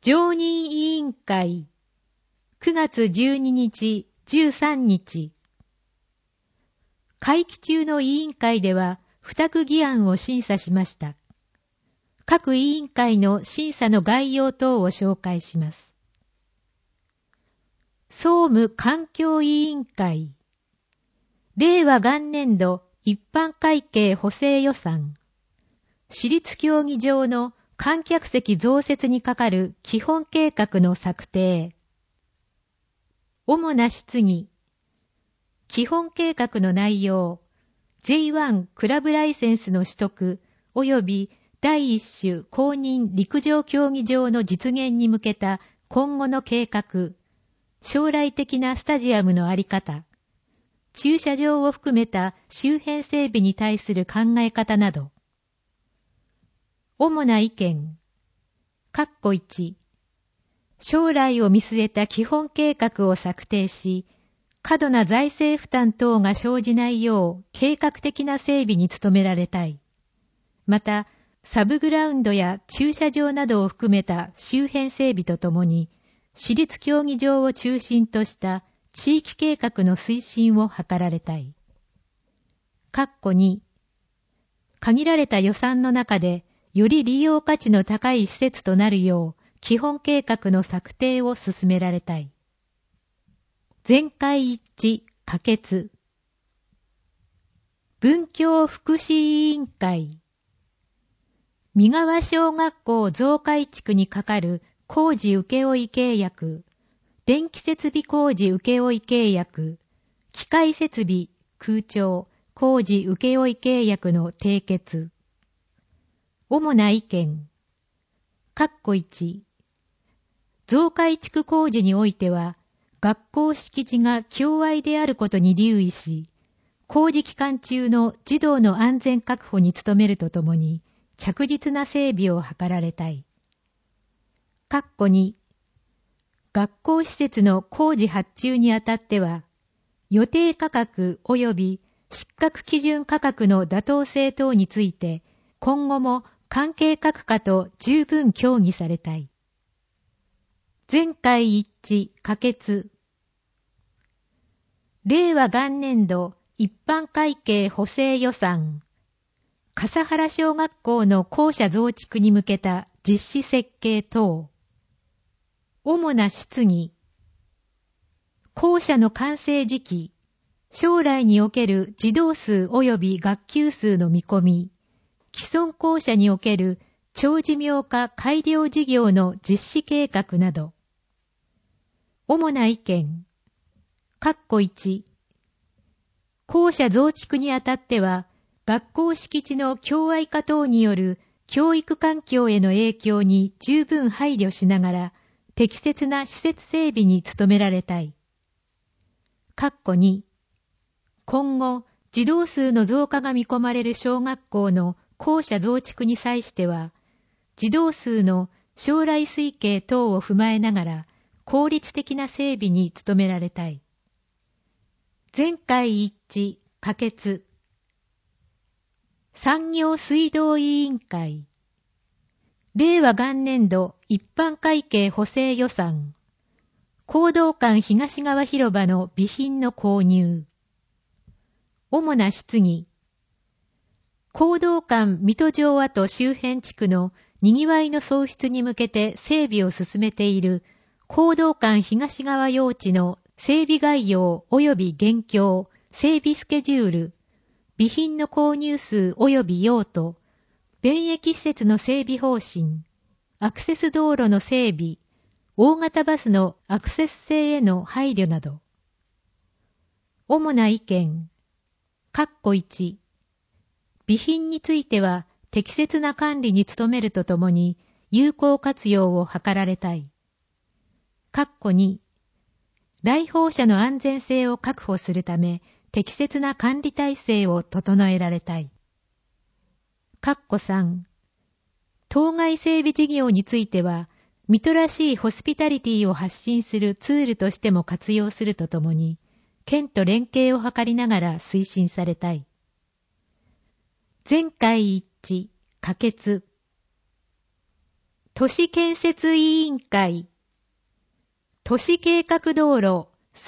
常任委員会9月12日、13日。会期中の委員会では付託議案を審査しました。各委員会の審査の概要等を紹介します。総務環境委員会令和元年度一般会計補正予算市立競技場の観客席増設にかかる基本計画の策定主な質疑基本計画の内容 J1 クラブライセンスの取得及び第一種公認陸上競技場の実現に向けた今後の計画将来的なスタジアムのあり方駐車場を含めた周辺整備に対する考え方など主な意見1将来を見据えた基本計画を策定し過度な財政負担等が生じないよう計画的な整備に努められたい。またサブグラウンドや駐車場などを含めた周辺整備とともに市立競技場を中心とした地域計画の推進を図られたい。2限られた予算の中でより利用価値の高い施設となるよう基本計画の策定を進められたい。全会一致可決。文教福祉委員会三川小学校増改築にかかる工事請負契約、電気設備工事請負契約、機械設備空調工事請負契約の締結。主な意見1増改築工事においては学校敷地が共愛であることに留意し工事期間中の児童の安全確保に努めるとともに着実な整備を図られたい。2学校施設の工事発注にあたっては予定価格及び失格基準価格の妥当性等について今後も関係各課と十分協議されたい。全会一致可決。令和元年度一般会計補正予算笠原小学校の校舎増築に向けた実施設計等。主な質疑校舎の完成時期将来における児童数及び学級数の見込み既存校舎における長寿命化改良事業の実施計画など。主な意見校舎増築にあたっては学校敷地の共愛化等による教育環境への影響に十分配慮しながら適切な施設整備に努められたい。2今後児童数の増加が見込まれる小学校の校舎増築に際しては児童数の将来推計等を踏まえながら効率的な整備に努められたい。全会一致可決。産業水道委員会令和元年度一般会計補正予算講道館東側広場の備品の購入。主な質疑講道館水戸城跡周辺地区の賑わいの創出に向けて整備を進めている講道館東側用地の整備概要及び現況、整備スケジュール、備品の購入数及び用途、便益施設の整備方針、アクセス道路の整備、大型バスのアクセス性への配慮など。主な意見備品については適切な管理に努めるとともに有効活用を図られたい。来訪者の安全性を確保するため適切な管理体制を整えられたい。当該整備事業については水戸らしいホスピタリティを発信するツールとしても活用するとともに県と連携を図りながら推進されたい。全会一致可決。 都市建設委員会、都市計画道路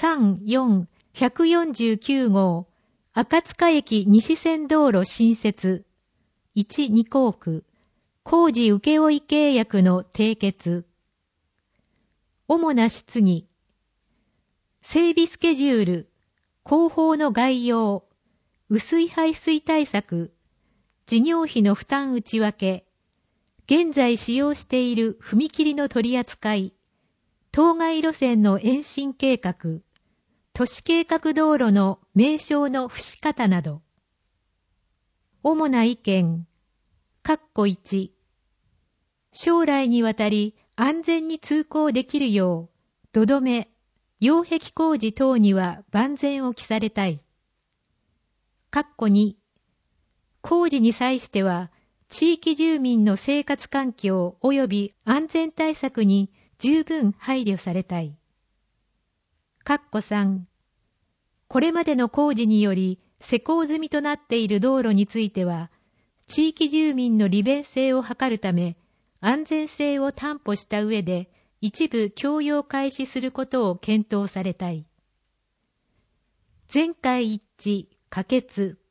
3-4-149号、赤塚駅西線道路新設、1-2項区、工事請負契約の締結。主な質疑、整備スケジュール、工法の概要、雨水排水対策、事業費の負担内訳、現在使用している踏切の取り扱い、当該路線の延伸計画、都市計画道路の名称の付し方など。主な意見、1、将来にわたり安全に通行できるよう、土留め、擁壁工事等には万全を期されたい。2、工事に際しては、地域住民の生活環境及び安全対策に十分配慮されたい。3、これまでの工事により施工済みとなっている道路については、地域住民の利便性を図るため、安全性を担保した上で、一部供用開始することを検討されたい。全会一致、可決。